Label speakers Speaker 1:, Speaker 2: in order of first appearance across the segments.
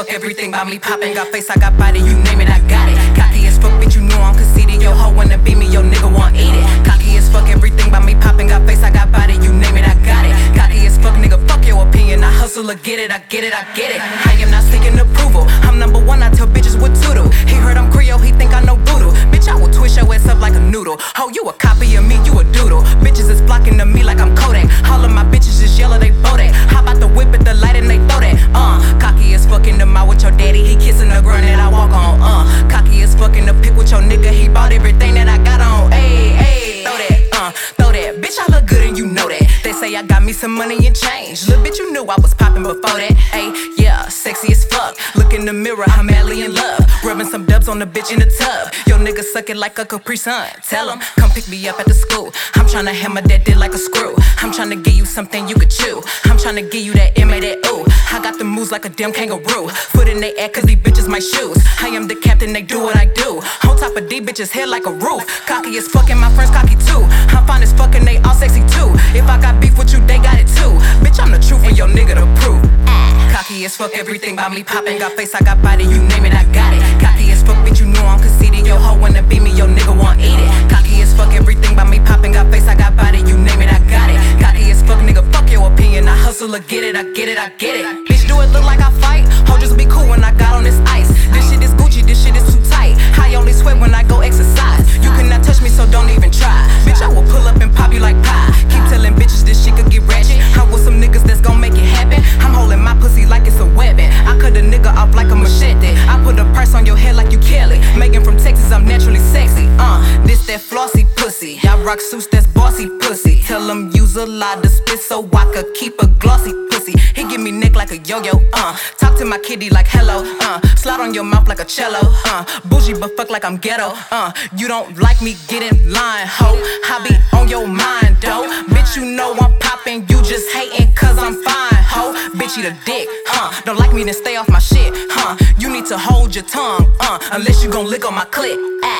Speaker 1: fuck, everything about me poppin'. Got face, I got body, you name it, I got it. Cocky as fuck, bitch, you know I'm conceited. Yo hoe wanna be me, yo nigga want eat it. Cocky as fuck, everything about me poppin'. Got face, I got body, you name it, I got it. Cocky as fuck, nigga, fuck your opinion. I hustle or get it, I get it, I get it. I am not seeking approval, I'm number one, I tell bitches what to do. He heard I'm Creole, he think I know voodoo. Bitch, I will twist your ass up like a noodle. Ho, you a copy of me, you a doodle. Bitches is flocking to me like I'm Kodak. All of my bitches is yellow, they Bodak. Hop out the whip at the light and they throw that. Cocky as fuck in the mouth with your daddy, he kissing the ground that I walk on. Cocky as fuck in the pic with your nigga, he bought everything that I got on. Ayy, ayy, throw that. Bitch, I look good and you know that. They say I got me some money and change. Little bitch, you knew I was poppin' before that. Ayy, yeah, sexy as fuck. Look in the mirror, I'm madly in love. Rubbing some dubs on the bitch in the tub. Yo nigga suck it like a Capri Sun. Tell him, come pick me up at the school. I'm tryna hammer that dick like a screw. I'm tryna give you something you could chew. I'm tryna give you that M.A. that ooh. I got the moves like a damn kangaroo. Foot in they ass cause these bitches my shoes. I am the captain, they do what I do. On top of these bitches head like a roof. Cocky as fuck and my friends cocky too. I'm fine as fuck and they all sexy too. If I got beef with you, they got it too. Bitch, I'm the truth and your nigga the proof. Cocky as fuck, everything about me poppin'. Got face, I got body, you name it, I got it. Cocky as fuck, bitch, you know I'm conceited. Yo hoe wanna be me, yo nigga want eat it. Cocky as fuck, everything about me poppin'. Got face, I got body, you name it, I got it. Cocky as fuck, nigga, fuck your opinion. I hustle or get it, I get it, I get it. Bitch, do it look like I fight? Ho, just be cool when I got on this ice. This shit is Gucci, this shit is too tight. I only sweat when I go exercise. You cannot touch me, so don't even try. Bitch, I will pull up and pop you like pie. Keep telling bitches this shit could get ratchet. I want some niggas that's gon' make it happen. I'm holding my pussy like it's a weapon. I cut a nigga off like a machete. I put a price on your head like you Kelly. Megan from Texas, I'm naturally sexy. This that flossy pussy. Y'all rock suits, that's bossy pussy. Tell them use a lot of spit so I could keep a glossy pussy. He give me neck like a yo-yo. Talk to my kitty like hello. Slide on your mouth like a cello. Bougie but fuck like I'm ghetto. You don't like me, get in line, ho. I be on your mind, though. Bitch, you know I'm poppin', you just hatin' cause I'm fine, ho. Bitch, eat a dick, don't like me, then stay off my shit, You need to hold your tongue, unless you gon' lick on my clit,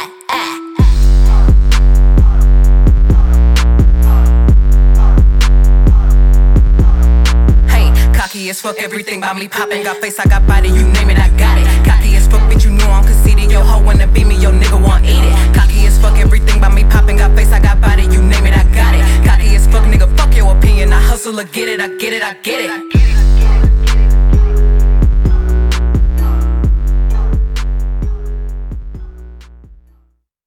Speaker 1: Cocky as fuck, everything about me poppin'. Got face, I got body, you name it, I got it. Cocky as fuck, bitch, you know I'm conceited. Yo hoe wanna be me, yo nigga want eat it. Cocky as fuck, everything about me poppin'. Got face, I got body, you name it, I got it. Cocky as fuck, nigga, fuck your opinion. I hustle or get it, I get it, I get it.